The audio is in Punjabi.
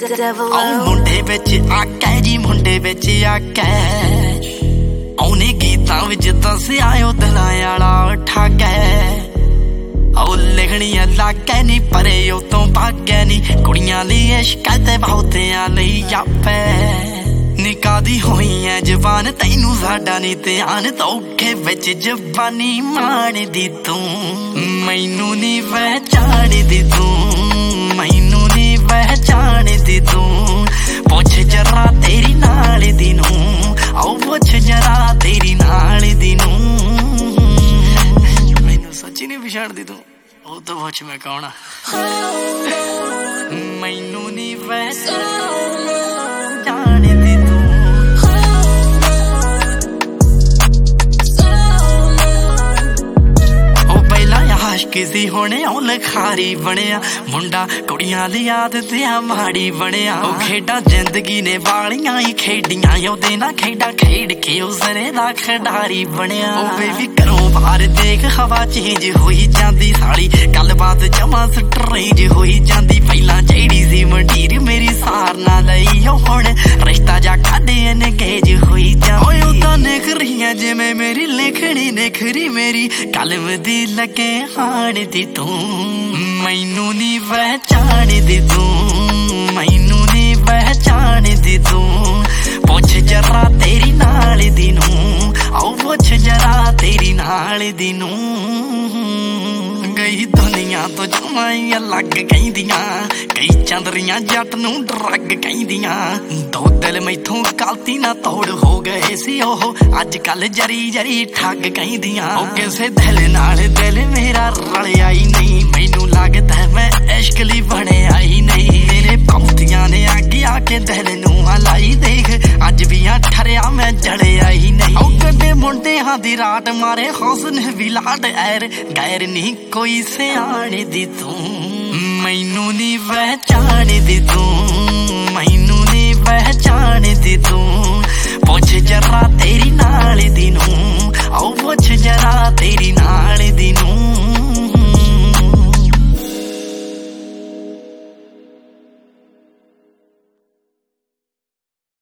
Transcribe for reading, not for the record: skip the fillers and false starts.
ਮੁੰਡੇ ਵਿੱਚ ਆਕੈ ਜੀ ਮੁੰਡੇ ਵਿੱਚ ਆਕੈ ਉਹਨੇ ਗੀਤਾਂ ਵਿੱਚ ਦੱਸਿਆ ਉਹ ਦਿਲਾਂ ਵਾਲਾ ਠਾਗੈ ਉਹ ਲਿਖਣੀਆਂ ਲਾਗੈ ਨੀ ਪਰੇ ਉਹ ਤੋਂ ਭਾਗੈ ਨੀ ਕੁੜੀਆਂ ਲਈ ਇਸ਼ਕ ਤੇ ਬਹੁਤਿਆਂ ਲਈ ਜਾਪੈ ਨਿਕਾਦੀ ਹੋਈ ਐ ਜਵਾਨ ਤੈਨੂੰ ਸਾਡਾ ਨੀ ਧਿਆਨ ਧੋਖੇ ਵਿੱਚ ਜਵਾਨੀ ਮਾਣਦੀ ਤੂੰ ਮੈਨੂੰ ਨੀ ਪਹਿਚਾਣਦੀ ਤੂੰ ਮੈਨੂੰ ਨੀ ਪਹਿਚਾਣਦੀ ਤੂੰ ਪੁੱਛ ਜਰਾ ਤੇਰੀ ਨਾਲ ਦੀ ਨੂੰ ਆਓ ਪੁੱਛ ਜਰਾ ਤੇਰੀ ਨਾਲ ਦੀ ਨੂੰ ਮੈਨੂੰ ਸੱਚੀ ਨੀ ਪਛਾਣਦੀ ਤੂੰ ਉਹ ਤਾਂ ਪੁੱਛ ਮੈਂ ਕੌਣ ਆ ਮੈਨੂੰ ਨੀ ਪਹਿਚਾਣਦੀ ਕਿਸੀ ਹੋਣੇ ਉਹ ਲਖਾਰੀ ਬਣਿਆ ਮੁੰਡਾ ਕੁੜੀਆਂ ਦੀ ਆਦਤ ਆ ਮਾੜੀ ਬਣਿਆ ਉਹ ਖੇਡਾਂ ਜ਼ਿੰਦਗੀ ਨੇ ਵਾਲੀਆਂ ਹੀ ਖੇਡੀਆਂ ਉਹਦੇ ਨਾਲ ਖੇਡਾਂ ਖੇਡ ਕੇ ਉਹ ਜ਼ਰੇ ਦਾ ਖਿਡਾਰੀ ਬਣਿਆ ਉਹ ਬੇਬੀ ਘਰੋਂ ਬਾਹਰ ਦੇਖ ਹਵਾ ਚੇਂਜ ਹੋਈ ਜਾਂਦੀ ਸਾਲੀ ਗੱਲਬਾਤ ਜਮਾ ਸਟਰੇਂਜ ਹੋਈ ਜਾਂਦੀ ਪਹਿਲਾਂ ਜਿਹੜੀ ਸੀ ਮੰਡੀਰ ਮੇਰੀ ਸਾਰ ਨਾ ਲਈ ਉਹ ਹੁਣ ਰਿਸ਼ਤਾ ਜਾ ਕਾਢੇ ਐਨਗੇਜ ਹੋਈ ਜਾਂਦੀ ਓਏ ਉਹ ਤਾਂ ਨਿਖਰੀਆਂ ਜਿਵੇਂ ਮੇਰੀ ਲਿਖਣੀ ਨਿਖਰੀ ਮੇਰੀ ਕਲਮ ਦੀ ਲੱਗੇ ਹਾਣਦੀ ਤੂੰ ਮੈਨੂੰ ਨੀ ਪਹਿਚਾਣਦੀ ਤੂੰ ਮੈਨੂੰ ਨੀ ਪਹਿਚਾਣਦੀ ਤੂੰ ਪੁੱਛ ਜਰਾ ਤੇਰੀ ਨਾਲ ਦੀ ਨੂੰ ਆਓ ਪੁੱਛ ਜਰਾ ਤੇਰੀ ਨਾਲ ਦੀ ਨੂੰ ਗਈ ਦੁਨੀਆ ਤੋਂ ਜਮਾਈ ਅਲੱਗ ਕਹਿੰਦੀਆਂ ਕਈ ਚੰਦਰੀਆਂ ਜੱਟ ਨੂੰ ਡਰੱਗ ਕਹਿੰਦੀਆਂ ਦੋ ਦਿਲ ਮੈਥੋਂ ਗਲਤੀ ਨਾ ਤੋੜ ਹੋ ਗਏ ਸੀ ਉਹ ਅੱਜ ਕੱਲ ਜਰੀ ਜਰੀ ਠੱਗ ਕਹਿੰਦੀਆਂ ਉਹ ਕਿਸੇ ਦਿਲ ਨਾਲ ਦਿਲ ਮੇਰਾ ਰਲਿਆ ਹੀ ਨਹੀਂ ਮੈਨੂੰ ਲੱਗਦਾ ਮੈਂ ਇਸ਼ਕ ਲਈ ਬਣਿਆ ਹੀ ਨਹੀਂ ਮੇਰੇ ਪੰਥੀਆਂ ਨੇ ਅੱਗੇ ਆ ਕੇ ਦਿਲ ਨੂੰ ਹਲਾਈ ਦੇਖ ਅੱਜ ਵੀ ਆ ਠਰਿਆ ਮੈਂ ਜੜਿਆ ਹੀ ਨਹੀਂ ਉਹ ਕੱਢੇ ਮੁੰਡਿਆਂ ਦੀ ਰਾਟ ਮਾਰੇ ਹੁਸਨ ਵੀ ਲਾਡ ਐਰ ਗੈਰ ਨਹੀਂ ਕੋਈ ਸਿਆਣਦੀ ਤੂੰ ਮੈਨੂੰ ਨੀ ਪਹਿਚਾਣਦੀ ਤੂੰ ਮੈਨੂੰ ਨੀ ਪਹਿਚਾਣਦੀ ਤੂੰ ਪੁੱਛ ਜਰਾ ਤੇਰੀ ਨਾਲ ਦੀ ਨੂੰ